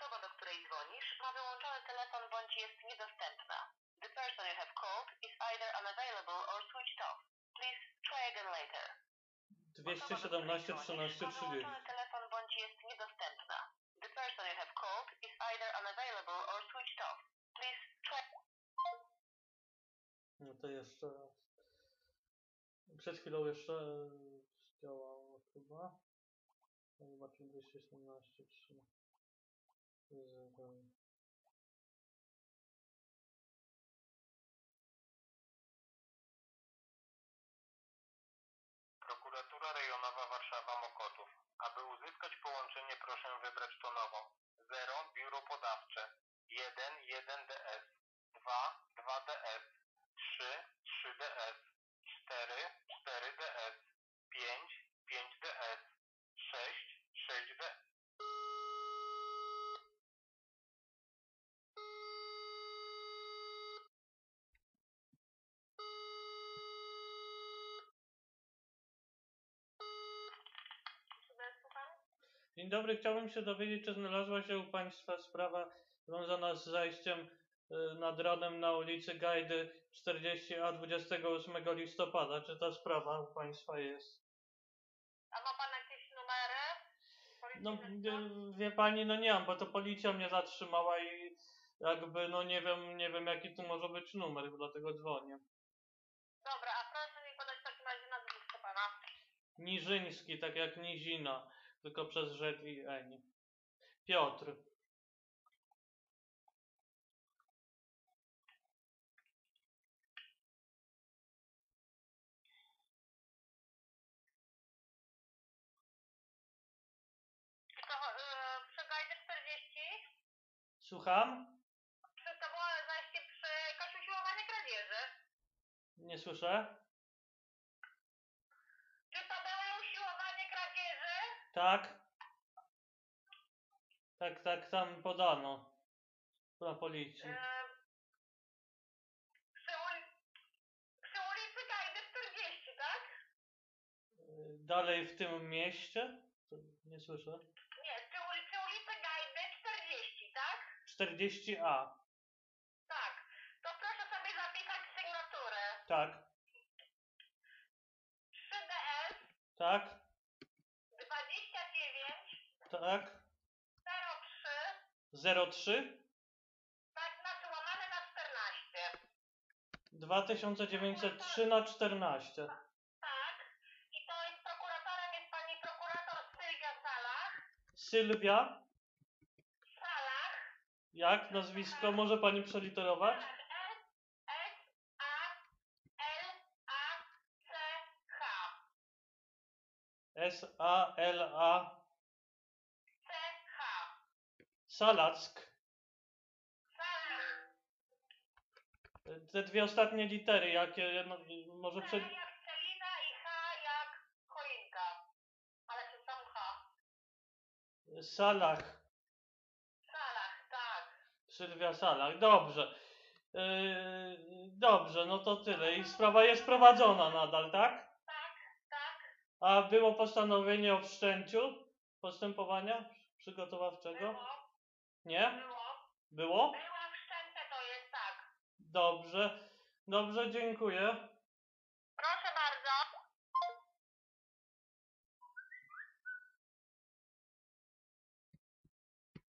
Osoba, do której dzwonisz, ma wyłączony telefon bądź jest niedostępna. The person you have called is either unavailable or switched off. Please try again later. 217 13 Ma 30. wyłączony telefon bądź jest niedostępna. The person you have called is either unavailable or switched off. Please try... No to jeszcze raz. Przed chwilą jeszcze działało chyba. Zobaczymy 217 3. Prokuratura Rejonowa Warszawa-Mokotów. Aby uzyskać połączenie, proszę wybrać tonowo. 0 Biuro Podawcze, 1 1DS, 2 2DS, 3 3DS, 4 4DS, 5 5DS, 6 6DS. Dzień dobry, chciałbym się dowiedzieć, czy znalazła się u Państwa sprawa związana z zajściem nad ranem na ulicy Gajdy 40A 28 listopada. Czy ta sprawa u Państwa jest? A ma Pan jakieś numery? No wie Pani, no nie mam, bo to policja mnie zatrzymała i jakby no nie wiem jaki tu może być numer, dlatego dzwonię. Dobra, a proszę mi podać w takim razie nazwisko Pana. Niżyński, tak jak Nizina, tylko przez rzecz i eń. Piotr. Przy Gajdy 40? Słucham? Czy to było zajście przy jakaś usiłowanie kradzieży? Nie słyszę? Czy to było usiłowanie kradzieży? Tak? Tak, tam podano. Na policji. Przy ulicy Gajdy 40, tak? Dalej w tym mieście? To nie słyszę. Nie, przy ulicy Gajdy 40, tak? 40A. Tak. To proszę sobie zapisać sygnaturę. Tak. 3DS Tak. 29 Tak. 03 03 tak, łamane na 14. 2903 na 14. Tak. I to jest prokuratorem, jest pani prokurator Sylwia Salach. Sylwia? Salach. Jak nazwisko? Może pani przeliterować? S-A-L-A-C-H. S-A-L-A. C-H. Salack. Salach. Te dwie ostatnie litery, jakie no, może C jak Celina i H jak choinka. Ale się sam H. Salach. Salach, tak. Sylwia Salach. Dobrze. Dobrze, no to tyle. I sprawa jest prowadzona nadal, tak? Tak, tak. A było postanowienie o wszczęciu postępowania przygotowawczego? Było. Nie? Było. Było? Było wszczęte, to jest tak. Dobrze. Dobrze, dziękuję.